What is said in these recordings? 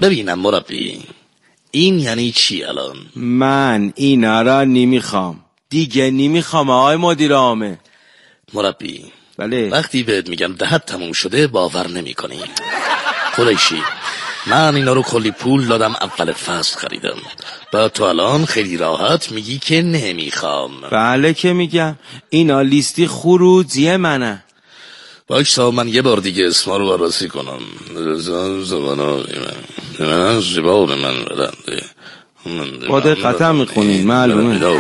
ببینم مربی، این یعنی چی الان؟ من اینا را نمیخوام دیگه، نمیخوام آقای مدیر عامل. مربی بله. وقتی بهت میگم دهت تموم شده باور نمی کنی. قریشی من اینا رو کلی پول دادم، اول فصل خریدم، بعد تو الان خیلی راحت میگی که نمیخوام. بله که میگم، اینا لیستی خروجی منه. بایستا من یه بار دیگه اسما رو بررسی کنم. من زبان من بدنده با دقت میخونین معلومه.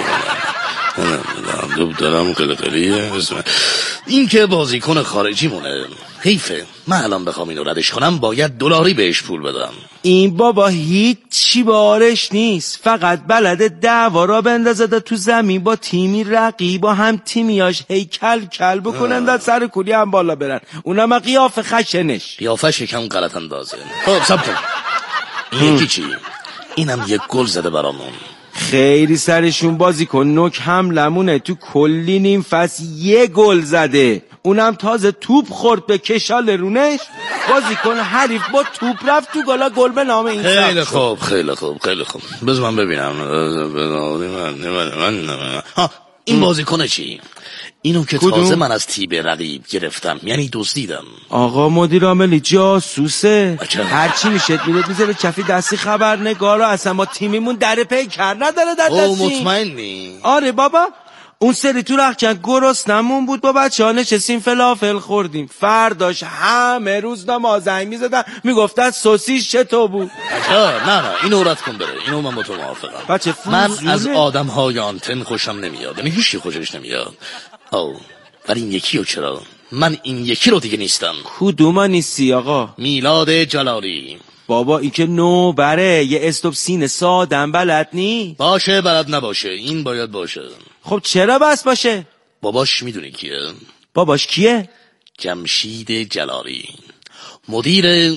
دارم قلقلیه. این که بازیکن خارجی مونه، حیفه. من الان بخوام اینو ردش کنم باید $2 بهش پول بدم. این بابا هیچی بارش نیست، فقط بلده دعوا را بندازه تو زمین با تیمی رقیب و هم تیمیاش هی کل بکنن در سر کولی هم بالا برن، اونم قیافه خشنش. قیافه شکم غلط اندازه. خب سب کن، این یکی چی؟ اینم یک گل زده برامون. خیلی سرشون بازی کن نوک هم لمونه، تو کلی نیم فصل یه گل زده، اونم تازه توپ خورد به کشال رونش. بازی کن حریف با توپ رفت تو گلا، گل به نام این. خیلی خوب خیلی خوب خیلی خوب، بذار من ببینم. این بازیکن چی؟ اینو که تازه من از تیم رقیب گرفتم، یعنی دزدیدم. آقا مدیر عاملی جاسوسه، هرچی میشه میذاره کفی دستی خبرنگارا، اصلا ما تیمیمون در پیکر نداره در دستی. مطمئنی؟ آره بابا، اون سری تو رخکن گرسنمون بود، با بچه ها نشستیم فلافل خوردیم، فرداش همه روز نمازنگ میزدن میگفتن سوسیس چطور بود. نه اینو رد کن بره، اینو من با تو موافقم. من از آدم های آنتن خوشم نمیاد، یعنی هیچی خوشش نمیاد. ولی این یکی رو چرا؟ من این یکی رو دیگه نیستم. کدوم نیستی آقا؟ میلاد جلالی. بابا این که نو بره، یه استوب سینه سادم بلد نی؟ باشه بلد نباشه، این باید باشه. خب چرا بس باشه؟ باباش میدونی کیه؟ باباش کیه؟ جمشید جلالی، مدیر.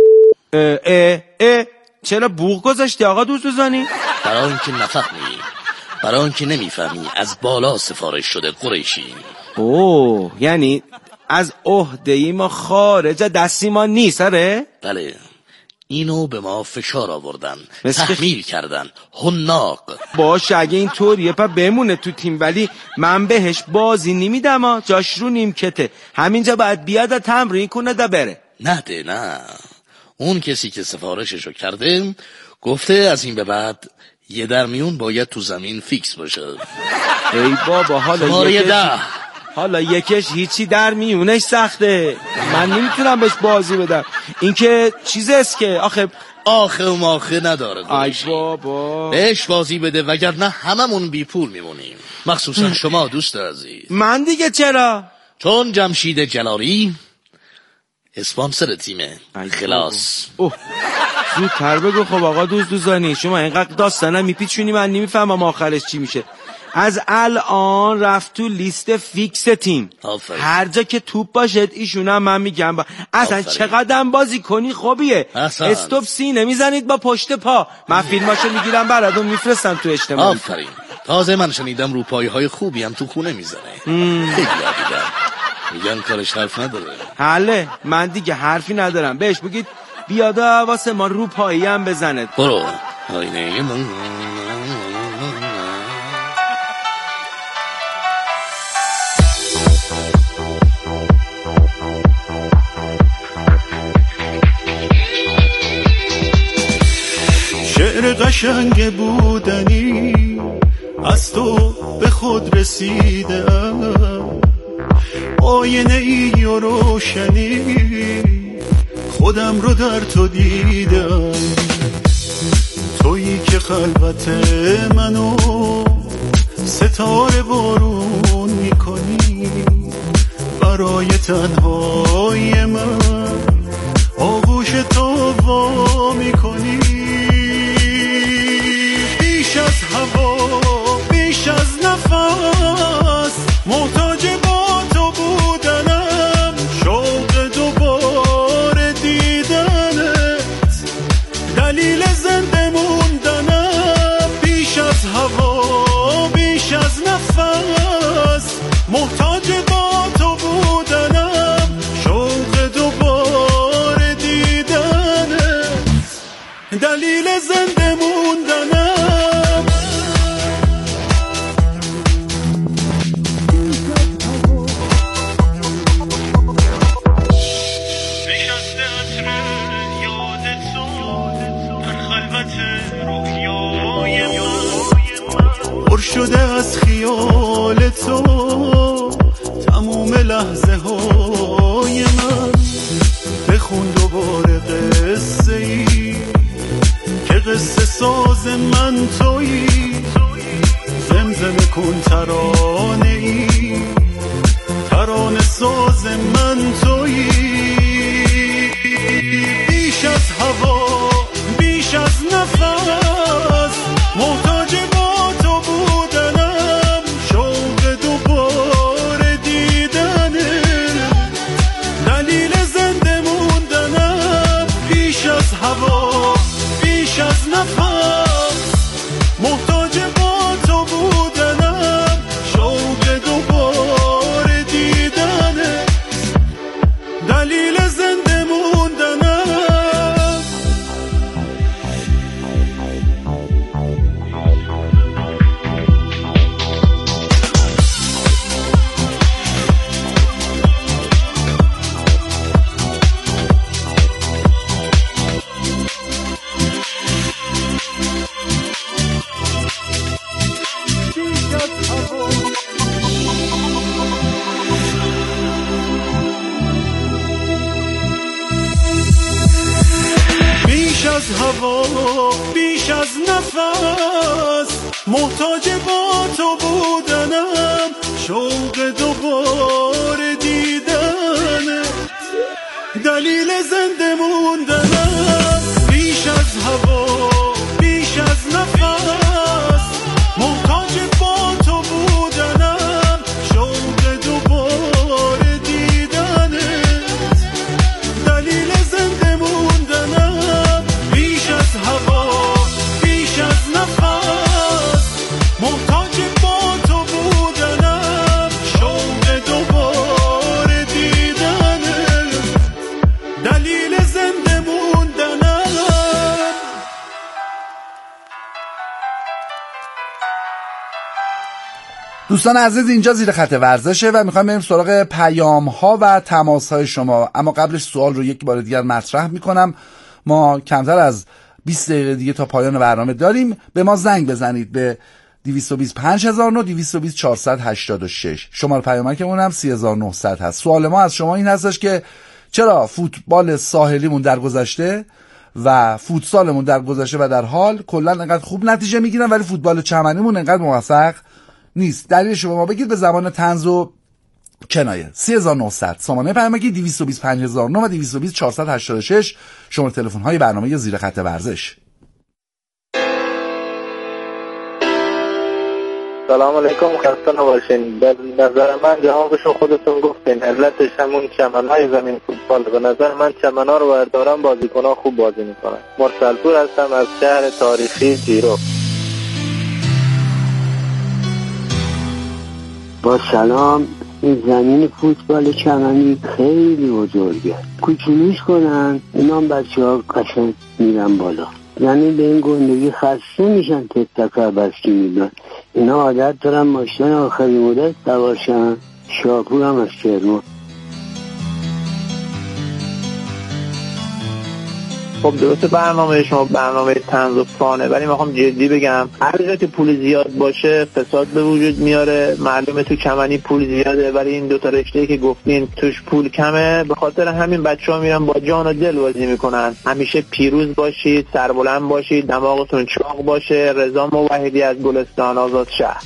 چرا بوق گذاشتی آقا دوستوزانی؟ برای اینکه نفهمی، برای اینکه نمیفهمی، از بالا سفارش شده قریشی. یعنی از عهده ما خارج دستی ما نیست. آره بله، اینو به ما فشار آوردن، تحمیل کردن، حناق. باشه اگه این طوریه پا بمونه تو تیم، ولی من بهش بازی نمیدم، جاش رو نیمکته، همینجا باید بیاد تمرین کنه دا بره. نه اون کسی که سفارششو کرده گفته از این به بعد یه درمیون باید تو زمین فیکس باشه. ای بابا حالا یکش هیچی در میونش سخته، من نمیتونم بهش بازی بدم. این که چیز است که آخه نداره. ای بابا بهش بازی بده وگرنه هممون بی پول میمونیم، مخصوصا شما دوست عزیز. من دیگه چرا؟ چون جمشید جلالی اسپانسر تیمه. خلاص. زودتر بگو. خب آقا دوستوزانی، شما اینقدر داستانم میپیچونی من نمیفهمم آخرش چی میشه. از الان رفت تو لیست فیکس تیم، هر جا که توپ باشد ایشونم من میگم اصلا چقدرم بازی کنی خوبیه. استوب سینه میزنید با پشت پا، من فیلماشو میگیرم براتون میفرستم تو اجتماعی. آفرین. تازه من شنیدم روپایی های خوبی هم تو خونه میزنه. خیلی میگن کارش حرف نداره. حله من دیگه حرفی ندارم، بهش بگید بیادا واسه ما روپایی هم بزنه. برو آینه من. شعر قشنگ بودنی از تو به خود رسیدم، آینه ای و روشنی خودم رو در تو دیدم، تویی که خلوت منو ستاره بارون میکنی، برای تنهای من آغوش تو وا میکنی. بیش از هوا بیش از نفس محتاج با تو بودنم، شوق دوباره دیدنت دلیل زنده موندنم. بیش از هوا بیش از نفس محتاج با تو بودنم، شوق دوباره دیدنت دلیل زنده موندنم. نشسته عطر یاد تو در خلوت رویای من، پر شده از خیال تو تموم لحظه های من. بخون دوباره قصه ای که قصه ساز من تویی، زمزمه کن ترانه ای ترانه ساز من تویی. بیش از هوا بیش از نفس محتاج با تو بودنم، شوق دوباره دیدنه دلیل زنده موندنم. بیش از هوا بیش از نفس محتاج با تو بودنم، شوق دوباره دیدنه دلیل زنده موندنم. بیش از هوا بیش از نفس محتاج با تو بودنم، شوق دوباره دیدنه دلیل زنده موندنم. بیش از هوا بیش از نفس محتاج با تو بودنم، شوق دوباره دیدنه دلیل زنده موندنم. بیش از هوا بیش از نفس محتاج با تو بودنم، شوق دوباره دیدنه دلیل زنده موندنم. دوستان عزیز، اینجا زیر خط ورزشه و میخوایم بریم سراغ پیام ها و تماس های شما. اما قبلش سوال رو یک بار دیگر مطرح میکنم. ما کمتر از 20 دقیقه دیگه تا پایان برنامه داریم. به ما زنگ بزنید به 225009 220486. شماره پیامکمون هم 3900 هست. سوال ما از شما این هستش که چرا فوتبال ساحلیمون در گذشته و فوتسالمون در گذشته و در حال کلا انقدر خوب نتیجه میگیرن ولی فوتبال چمنیمون انقدر موفق نیست؟ دلیلش رو به ما بگید به زبان طنز و کنایه. 3900 سامانه پیامکی 225009 و 220486 شماره تلفن های برنامه زیر خط ورزش. سلام علیکم، خسته نباشین. به نظر من جوابشو خودتون گفتین، علتش همون چمنهای زمین فوتبال. به نظر من چمنها رو بردارن بازیکن‌ها خوب بازی میکنن. مرسلپور هستم از شهر تاریخی جیرو. با سلام. این زمین فوتبال چمنی خیلی بزرگه، کوچولوش کنن اینام بچه ها قشنگ میرن بالا. یعنی به این گندگی خسته میشن، تک بسکی میدن. اینا عادت دارن ماشین آخری مدت دواشن. شاپور هم از کرمان. خب درسته برنامه شما برنامه طنز و فانه، ولی میخوام جدی بگم هر جا که پول زیاد باشه فساد به وجود میاره. معلومه تو چمنی پول زیاده ولی این دوتا رشته‌ای که گفتین توش پول کمه. به خاطر همین بچه‌ها میرن با جان و دل بازی میکنن. همیشه پیروز باشید، سربلند باشید، دماغتون چاق باشه. رضا موحدی از گلستان آزاد شهر.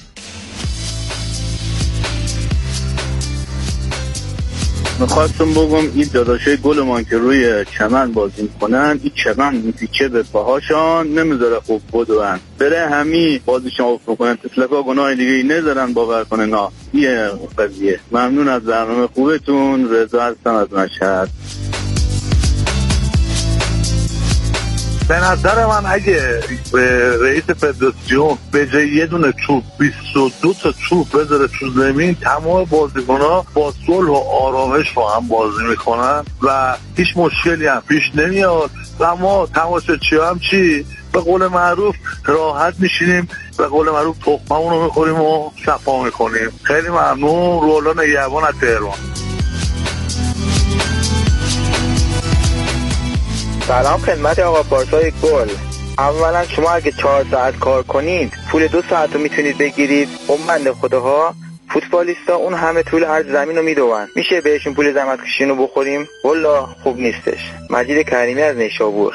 میخواستم بگم این داداشای گلمان که روی چمن بازی میکنن، این چمن میپیچه به پاهاشان، نمیذاره خوب بدون. بره همین بازیشون اوف میکنن، تسلکا گناه دیگه ای نذارن باور کنه. نه یه قضیه. ممنون از برنامه خوبتون. رضا هستم از مشهد. به نظر من اگه رئیس فدراسیون به جای یه دونه توپ 22 تا توپ بذاره تو زمین، تمام بازیکن‌ها با صلح و آرامش با هم بازی میکنن و هیچ مشکلی هم پیش نمیاد و ما تماشاگرها هم چی به قول معروف راحت میشینیم، به قول معروف تخممون رو میخوریم و صفا میکنیم. خیلی ممنون. رولا نگهبان از تهران. سلام خدمت آقا پارسای گل. اولا شما اگه 4 ساعت کار کنید پول 2 ساعت رو میتونید بگیرید. اون بنده خداها فوتبالیستا اون همه طول عرض زمین رو میدوون، میشه بهشون پول زحمت کشیدن رو بخوریم؟ والله خوب نیستش. مجید کریمی از نیشابور.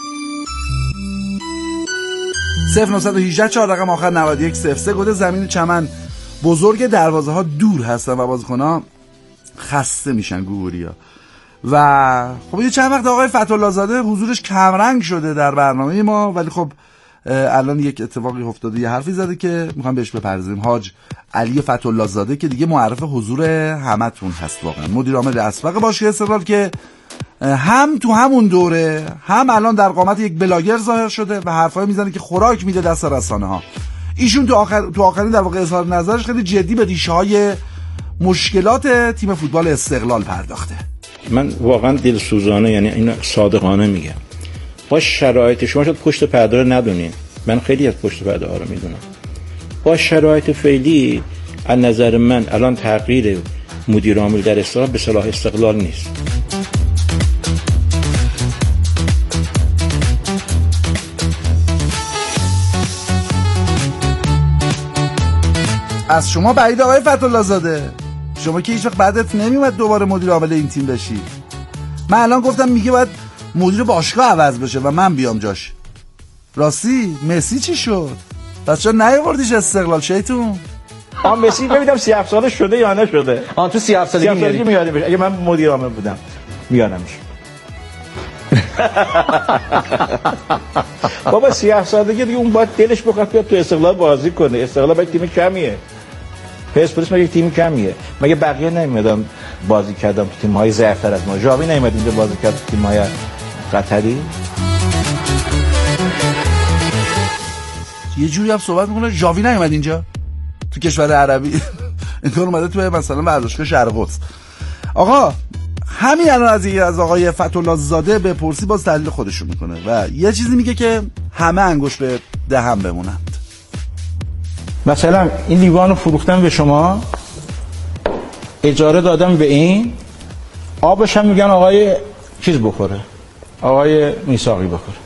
0918 4 رقم آخر 9103. گل زمین چمن بزرگ، دروازه ها دور هستن و بازیکن‌ها خسته میشن گوریا. و خب یه چند وقت آقای فتح‌الله زاده حضورش کمرنگ شده در برنامه ما، ولی خب الان یک اتفاقی افتاده، یه حرفی زده که میخوام بهش بپردازیم. حاج علی فتح‌الله زاده که دیگه معرف حضور همتون هست، واقعا مدیر عامل اسبق باشگاه استقلال که هم تو همون دوره هم الان در قامت یک بلاگر ظاهر شده و حرفایی میزنه که خوراک میده دست رسانه ها. ایشون تو آخرین در واقع اظهار نظرش خیلی جدی به ریشه های مشکلات تیم فوتبال استقلال پرداخته. من واقعا دلسوزانه، یعنی این صادقانه میگم، با شرایط شما شاید پشت پرده رو ندونین، من خیلی از پشت پرده ها رو میدونم. با شرایط فعلی از نظر من الان تغییر مدیر عامل در استقلال به صلاح استقلال نیست. از شما بعید آقای فتح‌الله زاده، شما که هیچ وقت بعدت نمیومد دوباره مدیر عامل این تیم بشی. من الان گفتم میگه باید مدیر باشگاه عوض بشه و من بیام جاش. راستی مسی چی شد؟ پس چرا نیاوردیش استقلال شیطون؟ مسی ببینم 37 ساله شده یا نشده. تو 37 سالگی میادمش. اگه من مدیر عامل بودم میارمش. بابا 37 سالگی دیگه اون باید دلش بخواد بیاد تو استقلال بازی کنه. استقلال باید تیم کمیه. پرسپولیس مگه تیم کمیه؟ مگه بقیه نمیادن بازی کردن تو تیم‌های ضعیف‌تر از ما؟ ژاوی نمیاد اینجا بازی کرد تو تیم‌های قطری؟ یه جوری هم صحبت میکنه ژاوی نمیاد اینجا تو کشور عربی. اینطور اومده تو مثلا ورزشگاه شرق قدس. آقا همین الان از آقای فتح‌الله زاده به پرسی باز تحلیل خودشون میکنه و یه چیزی میگه که همه انگشت به دهن بمونند. مثلا این لیوان رو فروختم به شما، اجاره دادم به این، آبش هم میگن آقای چیز بخوره، آقای میثاقی بخوره.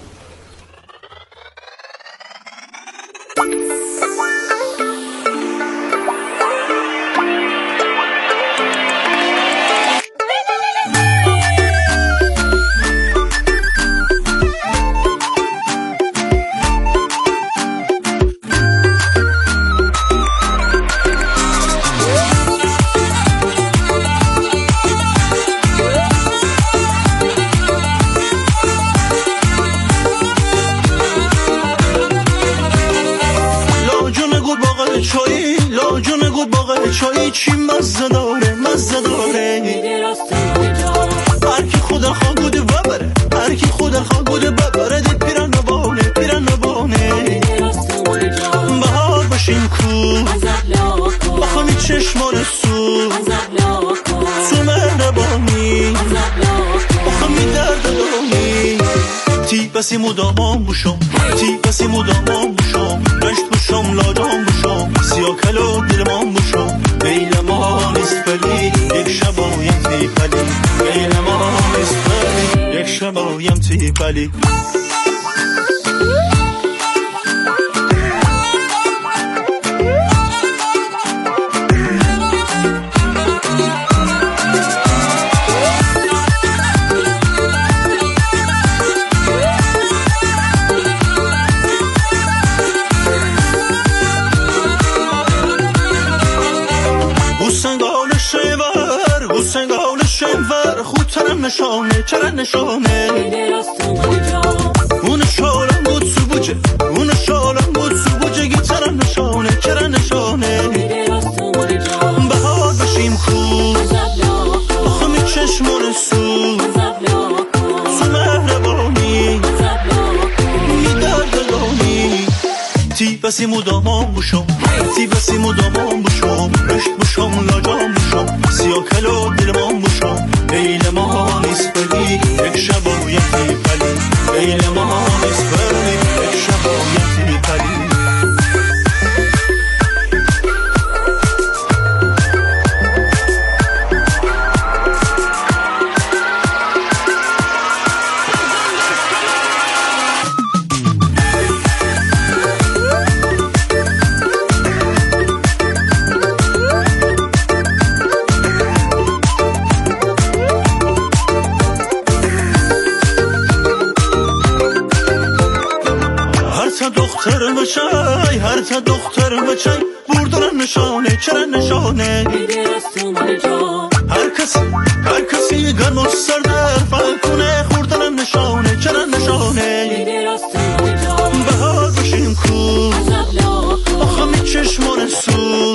بسی مدامام بوشم تی بسی مدامام بوشم رشت بوشم لادام بوشم سیاه کلو دلمان بوشم بیل ما نیست پلی یک شبایم تی پلی بیل ما نیست پلی یک شبایم تی پلی نشانه چرا نشانه اون شالم بود سوبوجه اون شالم بود سوبوجه چرا نشانه چرا نشانه بهار بشیم خوب آخه می چشمان سو مهربانی بسیم و دامان بوشم تی بسیم و دامان بوشم رشت بوشم لاجام بوشم سیاکل و دلمان بوشم لیل ما نیست بلی یک شبایتی پلی لیل ما نیست بلی یک شبایتی پلی هر تا دختر بچای بردن نشانه چرا نشانه هر کسی گرم و سردر فعل کنه خوردن نشانه چرا نشانه بهار بشیم کو آخه می چشمان سو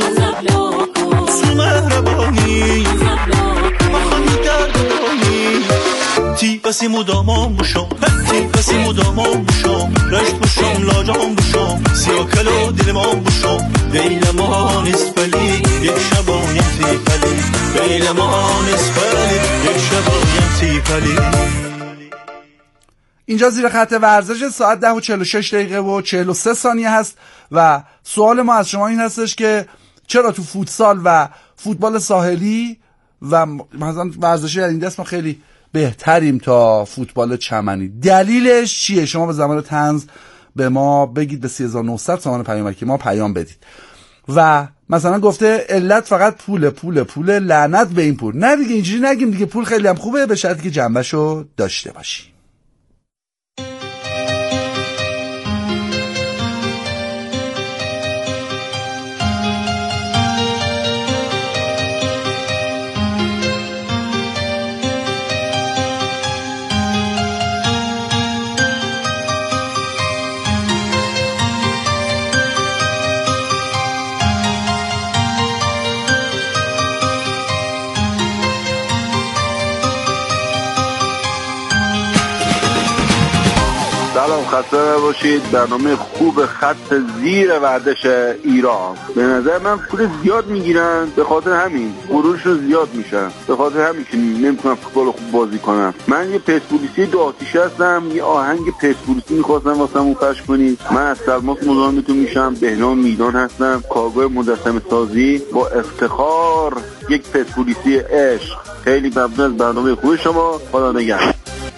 مهربانی آخه می گردانی تی بسیم و دامان بوشم تی بسیم و دامان بوشم رشت بوشم لاجام بوشم سیاکل و دلمان بوشم بیل ما نیست بلی یک شبایتی پلی بیل ما نیست بلی یک شبایتی پلی. اینجا زیر خط ورزش ساعت 10 و 46 دقیقه و 43 ثانیه هست و سوال ما از شما این هستش که چرا تو فوتسال و فوتبال ساحلی و مثلا ورزشی از این دست ما خیلی بهتریم تا فوتبال چمنی؟ دلیلش چیه؟ شما به زمان طنز به ما بگید، به 3900 تومان پیامکی ما پیام بدید و مثلا گفته علت فقط پول لعنت به این پول. نه دیگه اینجوری نگیم دیگه، پول خیلی هم خوبه به شرطی که جنبشو داشته باشی. سلام، خسته نباشید. برنامه خوب خط زیر ورزش ایران. به نظر من پول زیاد میگیرن، به خاطر همین غرورشون زیاد میشن، به خاطر همین که نمیتونن فوتبال خوب بازی کنن. من یه پرسپولیسی دو آتیش هستم، یه آهنگ پرسپولیسی میخواستم واسمون پخش کنید. من از سلماس مزاحمتون میشم، بهنام میدان هستم، کارگاه مجسمه سازی. با افتخار یک پرسپولیسی عشق. خیلی ممنون از برنامه خوب شما. خدا نگهدار.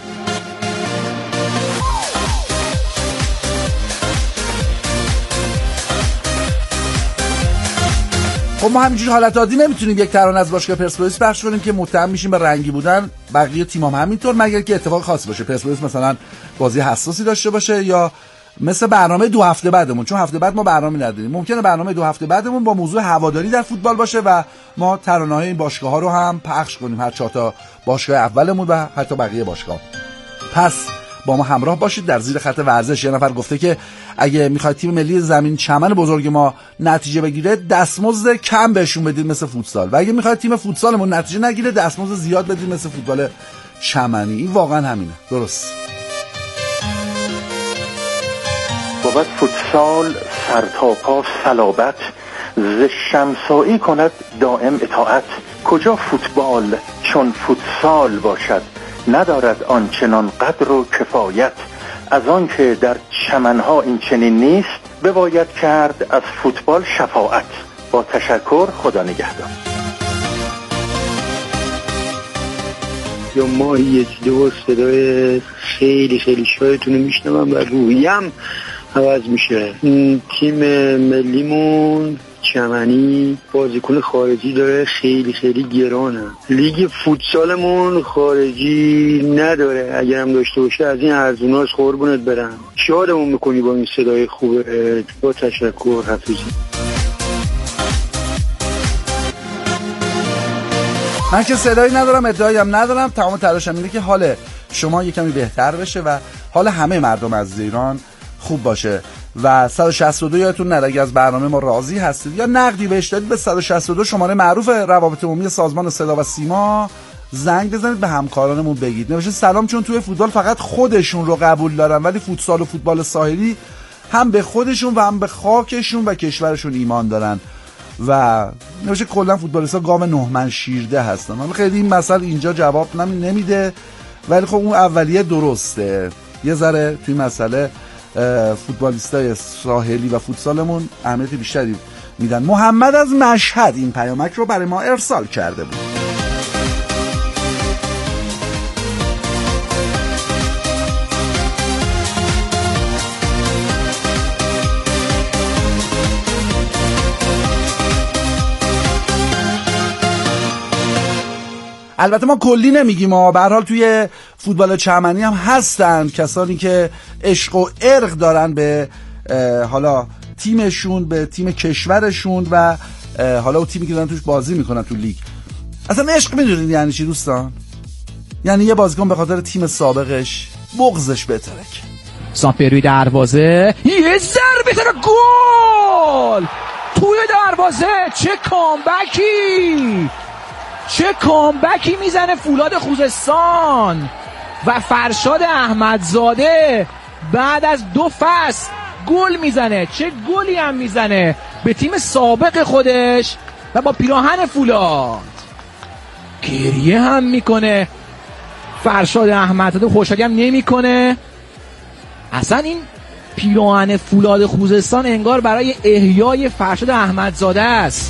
خب ما همینجوری حالت عادی نمیتونیم یک ترانه از باشگاه پرسپولیس پخش کنیم که متهم میشیم به رنگی بودن. بقیه تیمام همینطور، مگر که اتفاق خاصی باشه، پرسپولیس مثلا بازی حساسی داشته باشه یا مثل برنامه 2 هفته بعدمون، چون هفته بعد ما برنامه نداریم، ممکنه برنامه 2 هفته بعدمون با موضوع هواداری در فوتبال باشه و ما ترانه‌های این باشگاه‌ها رو هم پخش کنیم، هر 4 تا باشگاه اولمون و حتی بقیه باشگاه. پس با ما همراه باشید. در زیر خط ورزش یه نفر گفته که اگه میخواید تیم ملی زمین چمن بزرگ ما نتیجه بگیره دستمزد کم بهشون بدید مثل فوتسال، و اگه میخواید تیم فوتسالمون نتیجه نگیره دستمزد زیاد بدید مثل فوتبال چمنی. این واقعا همینه، درست. بابت فوتسال سر تا پا صلابت، ز شمسایی کند دائم اطاعت. کجا فوتبال چون فوتسال باشد، ندارد آنچنان قدر و کفایت. از آن که در چمنها این چنین نیست، بباید کرد از فوتبال شفاعت. با تشکر، خدا نگهدار. یا ماهی یک دو صدای خیلی خیلی شایتون رو میشنوم و روحیم عوض میشه. تیم ملیمون چمنی بازیکن خارجی داره، خیلی خیلی گرانه. لیگ فوتسالمون خارجی نداره، اگر هم داشته باشه از این ارزوناست. قربونت برم، شادمون میکنی با این صدای خوبه. با تشکر، حفیظی. من که صدایی ندارم، ادعایی هم ندارم، تمام تلاشم اینه که حال شما یکمی بهتر بشه و حال همه مردم از ایران خوب باشه. و 162 یادتون نره اگه از برنامه ما راضی هستید یا نقدی بهش دارید، به 162 شماره معروف روابط عمومی سازمان صدا و سیما زنگ بزنید، به همکارانمون بگید نوشته سلام، چون توی فوتبال فقط خودشون رو قبول دارن ولی فوتسال و فوتبال ساحلی هم به خودشون و هم به خاکشون و کشورشون ایمان دارن و نمیشه کلا فوتبالیست‌ها گام نهمن شیرده هستن. حالا خیلی این مسئله اینجا جواب نمیده، ولی خب اون اولیه درسته. یه ذره توی مسئله فوتبالیستای ساحلی و فوتسالمون اهمیت بیشتری میدن. محمد از مشهد این پیامک رو برای ما ارسال کرده بود. البته ما کلی نمیگیم، ما به هر حال توی فوتبال چمنی هم هستن کسانی که عشق و عرق دارن به حالا تیمشون، به تیم کشورشون و حالا اون تیمی که دارن توش بازی میکنن تو لیگ. اصلا عشق میدونید یعنی چی دوستان؟ یعنی یه بازیکن به خاطر تیم سابقش بغضش بترک. سامپروی دروازه، یه ضربه تا گل توی دروازه. چه کامبکی میزنه فولاد خوزستان و فرشاد احمدزاده بعد از 2 فصل گل میزنه. چه گلی هم میزنه به تیم سابق خودش و با پیراهن فولاد گریه هم میکنه. فرشاد احمدزاده خوشحالی هم نمیکنه. اصلا این پیراهن فولاد خوزستان انگار برای احیای فرشاد احمدزاده است.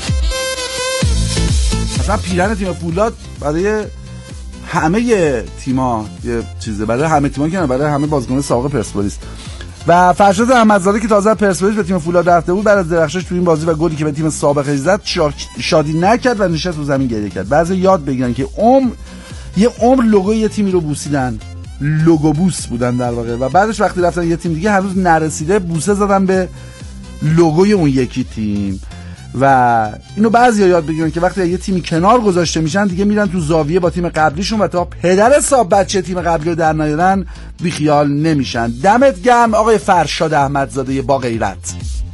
اصلا پیراهن تیم فولاد برای همه تیم‌ها یه چیزه، برای همه تیم‌ها که نه، برای همه بازیکن سابق پرسپولیس. و فرشاد احمدزاده که تازه پرسپولیس به تیم فولاد رفته بود بعد از درخشش تو این بازی و گلی که به تیم سابقش زد شادی نکرد و نشست رو زمین گریه کرد. بعضی یاد بگیرن که یه عمر لوگوی یه تیمی رو بوسیدن، لوگو بوس بودن در واقع، و بعدش وقتی رفتن یه تیم دیگه هنوز نرسیده بوسه زدن به لوگوی اون یکی تیم. و اینو بعضیا یاد بگیرن که وقتی یه تیمی کنار گذاشته میشن دیگه میرن تو زاویه با تیم قبلیشون و تا پدر صاحب بچه تیم قبلی رو در نیارن بیخیال نمیشن. دمت گرم آقای فرشاد احمدزاده با غیرت.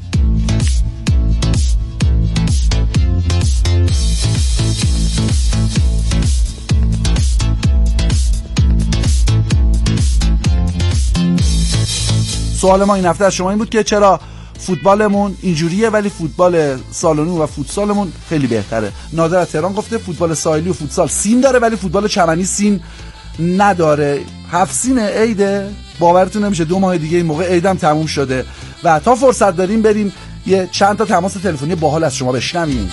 سوال ما این هفته از شما این بود که چرا فوتبالمون اینجوریه ولی فوتبال سالونی و فوتسالمون خیلی بهتره. نادر از تهران گفته فوتبال ساحلی و فوتسال سین داره ولی فوتبال چمنی سین نداره. 7 سین عیده، باورتون نمیشه 2 ماه دیگه این موقع عیدم تموم شده و تا فرصت داریم بریم یه چند تا تماس تلفنی باحال از شما بشنویم.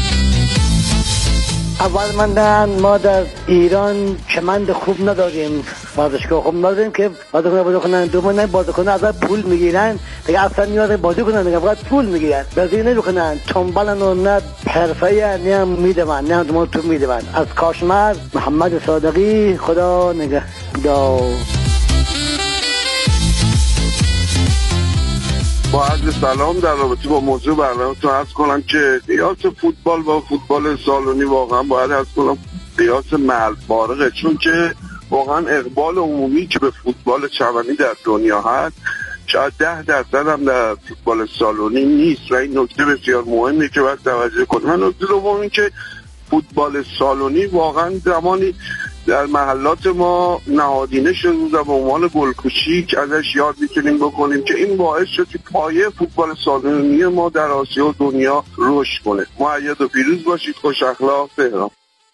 اول ما در ایران چمند خوب نداریم، ورزشگاه خوب نداریم که بازیکن کنن. دوم بازیکن از پول میگیرن دیگه، اصلا نیاز بازی کنن دیگه، فقط پول میگیرن، بازی نمیکنن. تنبلن و نه حرفه‌ای نه میدون نه دم تو میدون. از کاشمر محمد صادقی، خدا نگهدار. با عرض سلام در رابطه با موضوع برنامه‌تون عرض کنم که قیاس فوتبال با فوتبال سالونی واقعا باید عرض کنم قیاس مرگبارقه، چون که واقعا اقبال عمومی که به فوتبال چمنی در دنیا هست شاید 10% هم در فوتبال سالونی نیست و این نکته بسیار مهمه که باید توجه کنیم. نکته دوم این که فوتبال سالونی واقعا زمانی در محلات ما نهادینه شده و به عنوان گل کوچیک ازش یاد میتونیم بکنیم که این باعث شد که پایه فوتبال سالونی ما در آسیا و دنیا رشد کنه. مؤید و پیروز باشید. خوش اخلاق. تهران.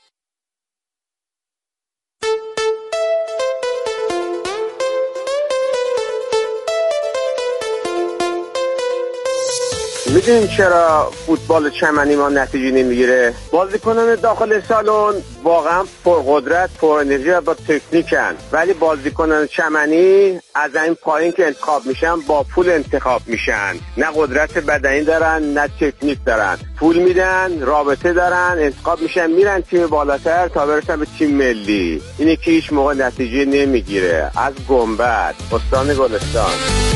میدونین چرا فوتبال چمنی ما نتیجه نمیگیره؟ بازیکنان داخل سالن واقعا پرقدرت، پر انرژی و با تکنیکن، ولی بازیکنان چمنی از این پایین که انتخاب میشن با پول انتخاب میشن. نه قدرت بدنی دارن نه تکنیک دارن، پول میدن، رابطه دارن، انتخاب میشن میرن تیم بالاتر تا برسن به تیم ملی. اینه که هیچ موقع نتیجه نمیگیره. از گنبد، استان گلستان.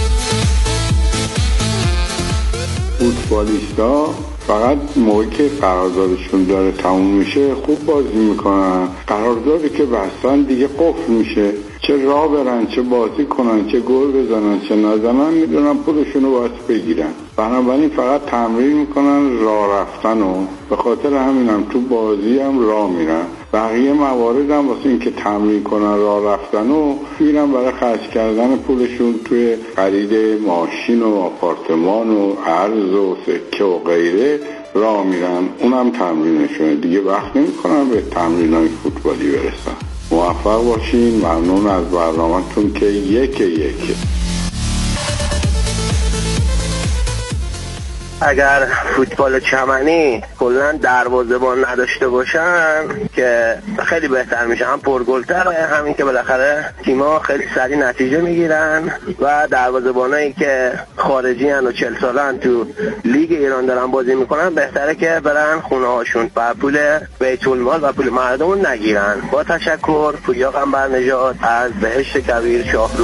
فوتبالیستا فقط موقعی که قراردادشون داره تموم میشه خوب بازی میکنن، قراردادی که بستن دیگه قفل میشه. چه راه برن، چه بازی کنن، چه گل بزنن، چه نزنن، میدونن پولشون رو باید بگیرن. بنابراین فقط تمرین میکنن راه رفتن و به خاطر همینم تو بازی هم راه میرن. بقیه موارد هم واسه این که تمرین کنن راه رفتن و میرن برای خرج کردن پولشون توی خرید ماشین و آپارتمان و ارز و سکه و غیره راه میرن، اونم تمرینشونه دیگه، وقت نمیکنن به تمرینای فوتبالی برسن. موفق باشین. ممنون از برنامه‌تون که یکه. اگر فوتبال چمنی کلا دروازه‌بان نداشته باشن که خیلی بهتر میشه، هم پرگل‌تره، همین که بالاخره تیم‌ها خیلی سریع نتیجه میگیرن و دروازه‌بانایی که خارجی ان و 40 سالن تو لیگ ایران دارن بازی میکنن بهتره که برن خونه‌هاشون و پول بیت المال و پول مردم نگیرن. با تشکر، پویا قنبرنژاد از بهشت کویر شاهرو.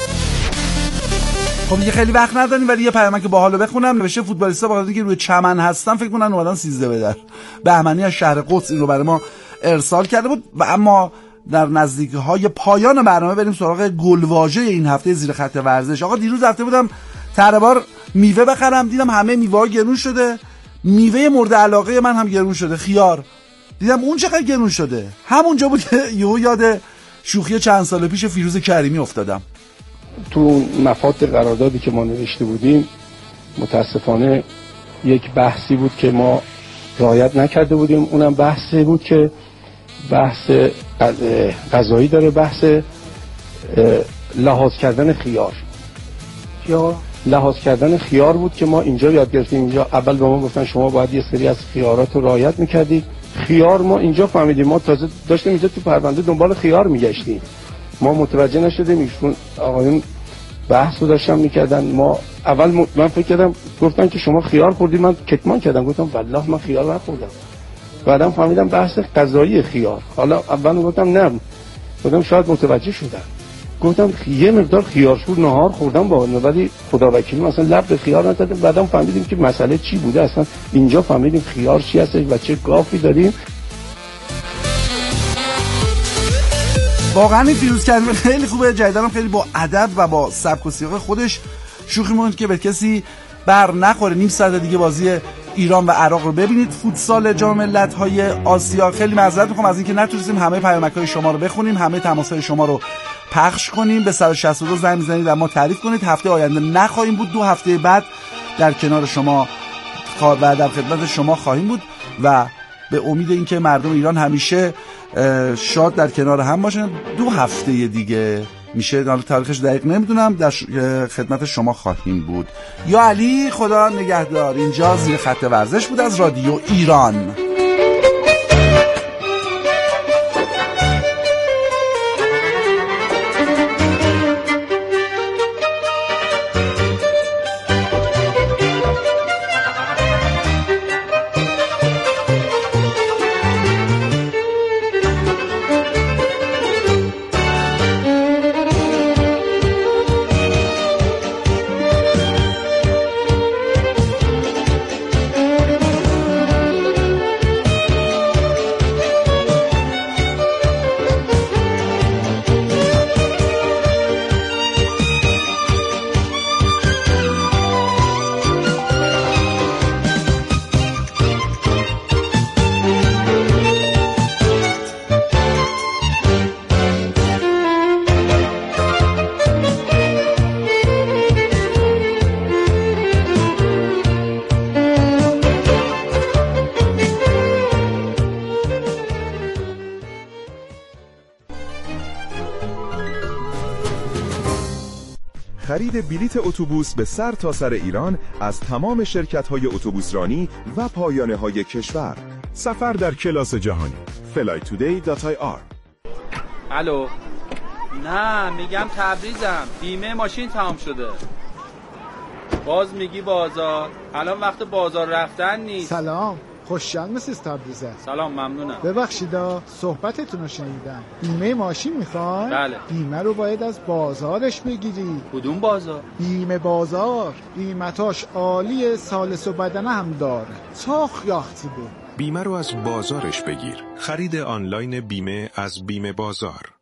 خب دیگه خیلی وقت نداریم ولی یه پیامک باحالو بخونم. نوشته فوتبالیستا با اینکه روی چمن هستن فکر کنن اومدن 13 بدر. بهمنی از شهر قدس این رو برای ما ارسال کرده بود. و اما در نزدیکی‌های پایان برنامه بریم سراغ گلواژه این هفته زیر خط ورزش. آقا دیروز رفته بودم تربار میوه بخرم، دیدم همه میوه‌ها گرون شده. میوه مورد علاقه من هم گرون شده، خیار. دیدم اون چقدر گرون شده. همونجا بود که یاد شوخی چند سال پیش فیروز کریمی افتادم. تو مفاد قراردادی که ما نوشته بودیم متاسفانه یک بحثی بود که ما رعایت نکرده بودیم. اونم بحثی بود که بحث قضایی داره، بحث لحاظ کردن خیار یا لحاظ کردن خیار بود که ما اینجا یاد گرفتیم. اینجا اول به ما گفتن شما باید یه سری از خیارات رو رعایت میکردید. خیار ما اینجا فهمیدیم، ما تازه داشتیم اینجا تو پرونده دنبال خیار میگشتیم، ما متوجه نشدیم ایشون آقایون بحث رو داشتن میکردن. ما اول من فکر کردم گفتن که شما خیار خوردید، من کتمان کردم گفتم والله من خیار نخوردم. بعدم فهمیدم بحث قضایی خیار. حالا اول گفتم نه، گفتم شاید متوجه شدن، گفتم یه مقدار خیارشور نهار خوردم با ولی خدا وکیلی مثلا لب به خیار نزدم. بعدم فهمیدیم که مسئله چی بوده اصلا. اینجا فهمیدیم خیار چی هست و چه گافی داریم. واقعا این فیروز کریمی خیلی خوبه، جدیدن خیلی با ادب و با سبک و سیاق خودش شوخی می‌کنه که به کسی بر نخوره. نیم ساعت دیگه بازی ایران و عراق رو ببینید، فوتسال جام ملت‌های آسیا. خیلی معذرت می‌خوام از اینکه نتونستیم همه پیامک‌های شما رو بخونیم، همه تماس‌های شما رو پخش کنیم. به 162 زنگ بزنید و ما تعریف کنید. هفته آینده نخواهیم بود، 2 هفته بعد در کنار شما و در خدمت شما خواهیم بود و به امید اینکه مردم ایران همیشه شاد در کنار هم باشن. 2 هفته دیگه میشه، تاریخش دقیق نمیدونم، در خدمت شما خواهیم بود. یا علی خدا نگهدار. اینجا زیر خط ورزش بود از رادیو ایران. خرید بلیت اتوبوس به سر تا سر ایران از تمام شرکت‌های اتوبوسرانی و پایانه‌های کشور. سفر در کلاس جهانی. flytoday.ir. الو. نه میگم تبریزم، بیمه ماشین تمام شده. باز میگی بازار، الان وقت بازار رفتن نیست. سلام، خوشحال مسیز تبریزه. سلام، ممنونم. ببخشیدا صحبتتون رو شنیدم. بیمه ماشین میخوای؟ بله. بیمه رو باید از بازارش بگیری. کدوم بازار؟ بیمه بازار. بیمتاش عالیه، سالس و بدنه هم داره. چاخ یاختی بود. بیمه رو از بازارش بگیر. خرید آنلاین بیمه از بیمه بازار.